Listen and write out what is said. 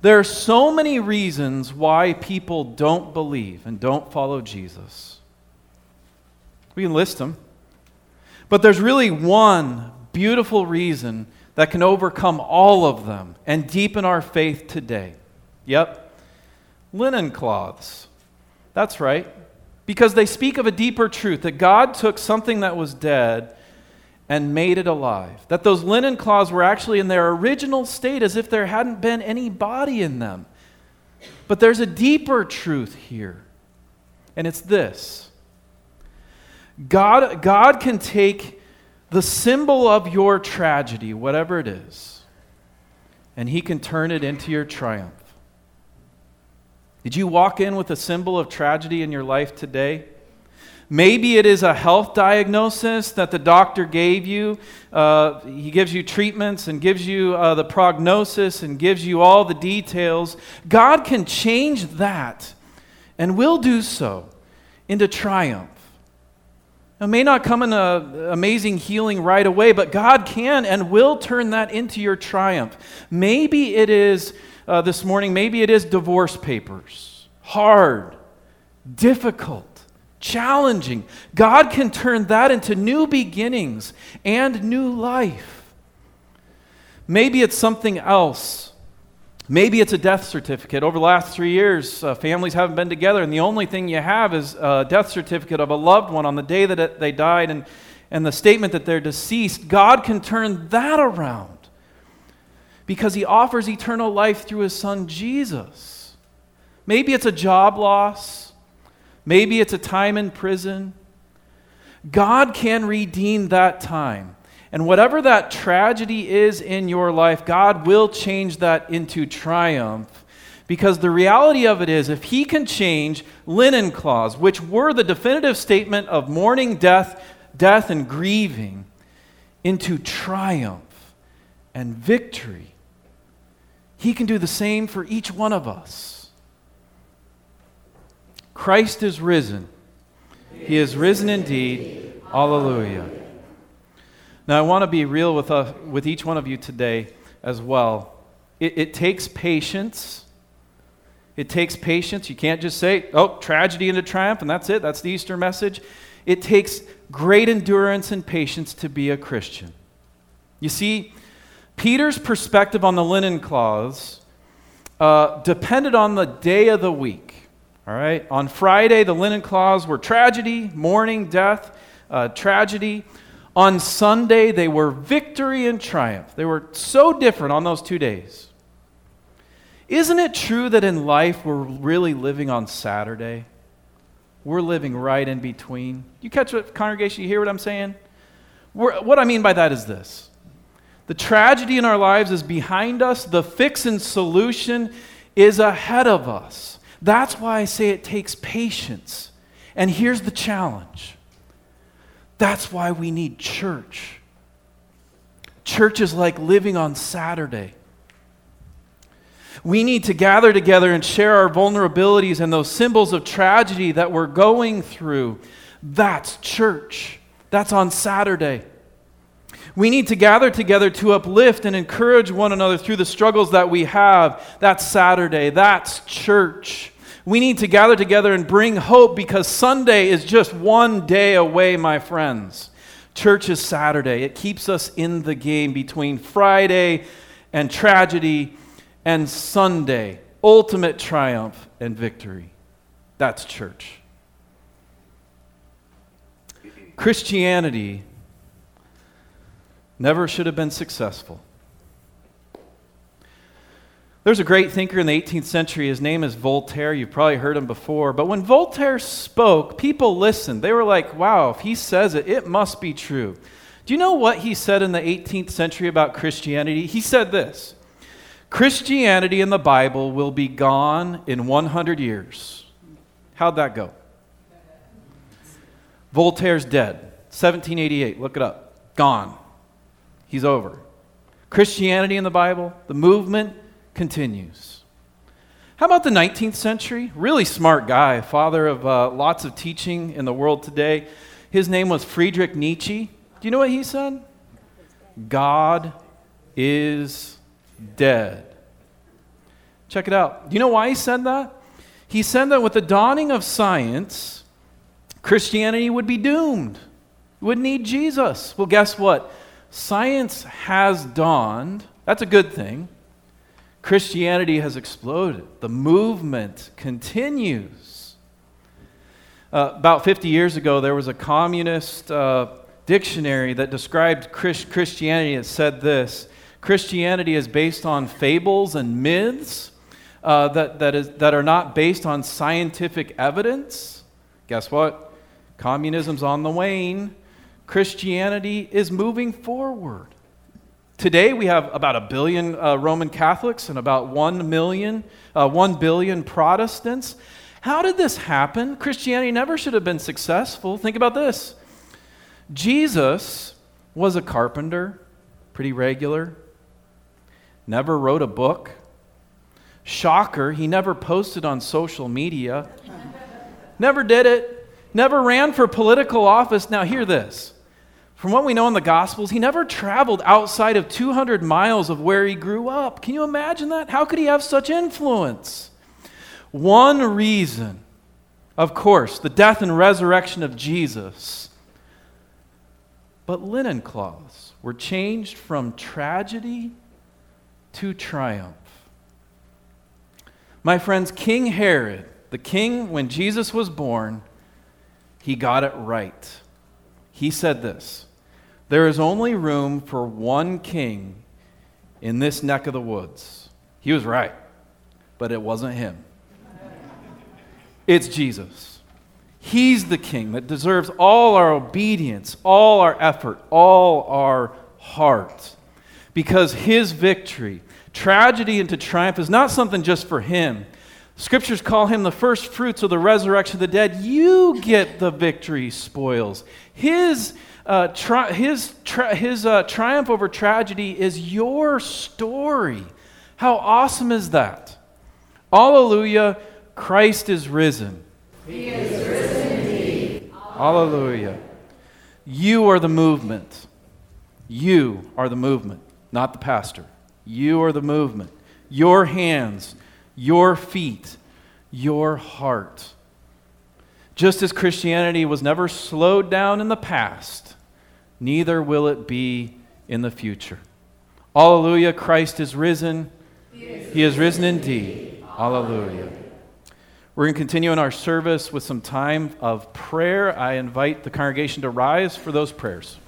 There are so many reasons why people don't believe and don't follow Jesus. We can list them. But there's really one beautiful reason that can overcome all of them and deepen our faith today. Yep. Linen cloths. That's right. Because they speak of a deeper truth, that God took something that was dead and made it alive. That those linen cloths were actually in their original state as if there hadn't been any body in them. But there's a deeper truth here. And it's this. God can take the symbol of your tragedy, whatever it is, and He can turn it into your triumph. Did you walk in with a symbol of tragedy in your life today? Maybe it is a health diagnosis that the doctor gave you. He gives you treatments and gives you the prognosis and gives you all the details. God can change that and will do so into triumph. It may not come in an amazing healing right away, but God can and will turn that into your triumph. Maybe it is, this morning, maybe it is divorce papers. Hard, difficult, challenging. God can turn that into new beginnings and new life. Maybe it's something else. Maybe it's a death certificate. Over the last 3 years, families haven't been together, and the only thing you have is a death certificate of a loved one on the day that they died and the statement that they're deceased. God can turn that around because He offers eternal life through His Son, Jesus. Maybe it's a job loss. Maybe it's a time in prison. God can redeem that time. And whatever that tragedy is in your life, God will change that into triumph. Because the reality of it is, if He can change linen cloths, which were the definitive statement of mourning, death, and grieving, into triumph and victory, He can do the same for each one of us. Christ is risen. He is risen indeed. Alleluia. Now, I want to be real with each one of you today as well. It takes patience. It takes patience. You can't just say, oh, tragedy into triumph, and that's it. That's the Easter message. It takes great endurance and patience to be a Christian. You see, Peter's perspective on the linen cloths depended on the day of the week. All right? On Friday, the linen cloths were tragedy, mourning, death, tragedy. On Sunday, they were victory and triumph. They were so different on those 2 days. Isn't it true that in life we're really living on Saturday? We're living right in between. You catch what, congregation? You hear what I'm saying? What I mean by that is this. The tragedy in our lives is behind us. The fix and solution is ahead of us. That's why I say it takes patience. And here's the challenge. That's why we need church. Church is like living on Saturday. We need to gather together and share our vulnerabilities and those symbols of tragedy that we're going through. That's church. That's on Saturday. We need to gather together to uplift and encourage one another through the struggles that we have. That's Saturday. That's church. We need to gather together and bring hope because Sunday is just one day away, my friends. Church is Saturday. It keeps us in the game between Friday and tragedy and Sunday, ultimate triumph and victory. That's church. Christianity never should have been successful. There's a great thinker in the 18th century. His name is Voltaire. You've probably heard him before. But when Voltaire spoke, people listened. They were like, wow, if he says it, it must be true. Do you know what he said in the 18th century about Christianity? He said this: Christianity in the Bible will be gone in 100 years. How'd that go? Voltaire's dead. 1788. Look it up. Gone. He's over. Christianity in the Bible, the movement continues. How about the 19th century? Really smart guy, father of lots of teaching in the world today. His name was Friedrich Nietzsche. Do you know what he said? God is dead. Check it out. Do you know why he said that? He said that with the dawning of science, Christianity would be doomed. It would need Jesus. Well, guess what? Science has dawned. That's a good thing. Christianity has exploded. The movement continues. About 50 years ago, there was a communist dictionary that described Christianity. It said this: Christianity is based on fables and myths that are not based on scientific evidence. Guess what? Communism's on the wane. Christianity is moving forward. Today we have about 1 billion Roman Catholics and about 1 billion Protestants. How did this happen? Christianity never should have been successful. Think about this. Jesus was a carpenter, pretty regular, never wrote a book. Shocker, he never posted on social media. Never did it. Never ran for political office. Now hear this. From what we know in the Gospels, he never traveled outside of 200 miles of where he grew up. Can you imagine that? How could he have such influence? One reason, of course, the death and resurrection of Jesus. But linen cloths were changed from tragedy to triumph. My friends, King Herod, the king when Jesus was born, he got it right. He said this: there is only room for one king in this neck of the woods. He was right, but it wasn't him. It's Jesus. He's the king that deserves all our obedience, all our effort, all our heart. Because his victory, tragedy into triumph, is not something just for him. Scriptures call him the first fruits of the resurrection of the dead. You get the victory spoils. His triumph over tragedy is your story. How awesome is that? Alleluia, Christ is risen. He is risen indeed. Alleluia. You are the movement. You are the movement, not the pastor. You are the movement. Your hands, your feet, your heart. Just as Christianity was never slowed down in the past, neither will it be in the future. Alleluia, Christ is risen. He is risen indeed. Alleluia. We're going to continue in our service with some time of prayer. I invite the congregation to rise for those prayers.